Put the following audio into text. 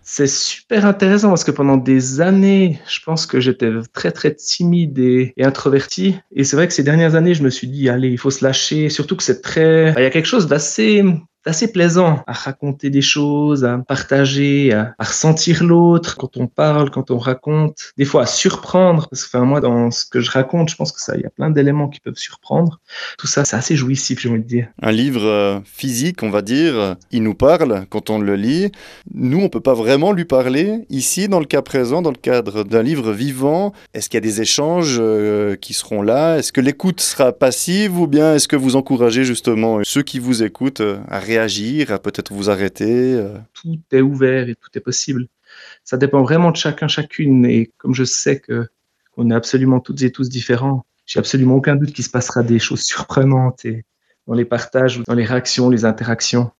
C'est super intéressant parce que pendant des années, je pense que j'étais très, très timide et introverti et c'est vrai que ces dernières années, je me suis dit: «Allez, il faut se lâcher», surtout que c'est très il y a quelque chose d'assez plaisant à raconter des choses, à partager, à ressentir l'autre quand on parle, quand on raconte. Des fois à surprendre parce que, enfin, moi, dans ce que je raconte, je pense que ça il y a plein d'éléments qui peuvent surprendre. Tout ça, c'est assez jouissif, j'ai envie de dire. Un livre physique, on va dire, il nous parle quand on le lit. Nous, on peut pas vraiment lui parler. Ici, dans le cas présent, dans le cadre d'un livre vivant, est-ce qu'il y a des échanges qui seront là? Est-ce que l'écoute sera passive ou bien est-ce que vous encouragez justement ceux qui vous écoutent à réagir, à peut-être vous arrêter Tout est ouvert et tout est possible. Ça dépend vraiment de chacun, chacune et comme je sais qu'on est absolument toutes et tous différents, j'ai absolument aucun doute qu'il se passera des choses surprenantes et dans les partages ou dans les réactions, les interactions.